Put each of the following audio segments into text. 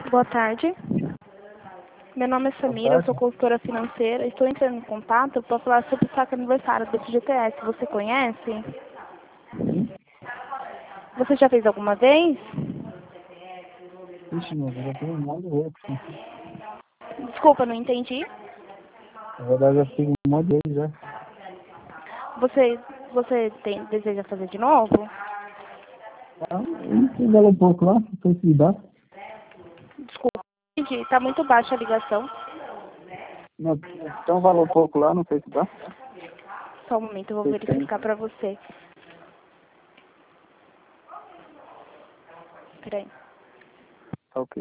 Boa tarde. Meu nome é Samira, eu sou consultora financeira. Estou entrando em contato para falar sobre o saque aniversário do FGTS. Você conhece? Sim. Você já fez alguma vez? Ixi, meu, eu já fiz um monte de vezes. Desculpa, não entendi. Na verdade, eu já fiz um monte de vezes já. Você deseja fazer de novo? Ah, eu valeu um pouco lá, não sei se dá. Desculpa, não entendi. Está muito baixa a ligação. Não, então valeu um pouco lá, não sei se dá. Só um momento, eu vou Vocês têm. verificar para você. Peraí. Tá ok.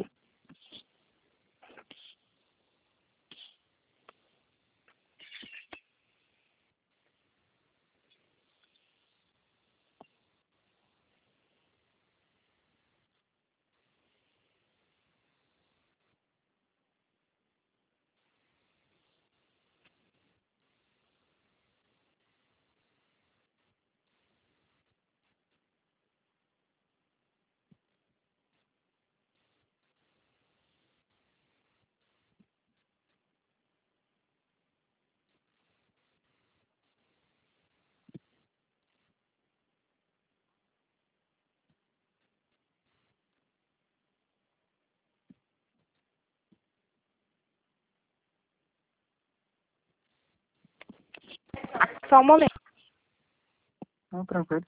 Só um momento. Não, tranquilo.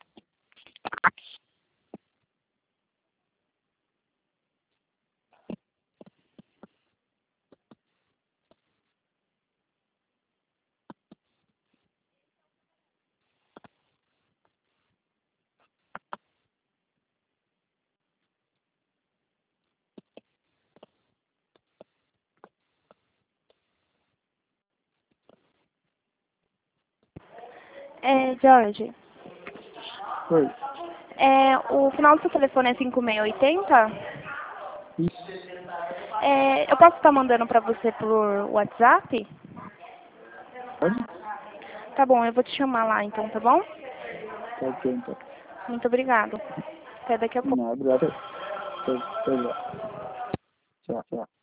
Jorge, Oi. o final do seu telefone é 5680? Isso. Eu posso estar mandando para você por WhatsApp? Pode? Tá bom, eu vou te chamar lá então, tá bom? Tá ok, então. Muito obrigado. Até daqui a pouco. Não, obrigado. Até já. Tchau, tchau.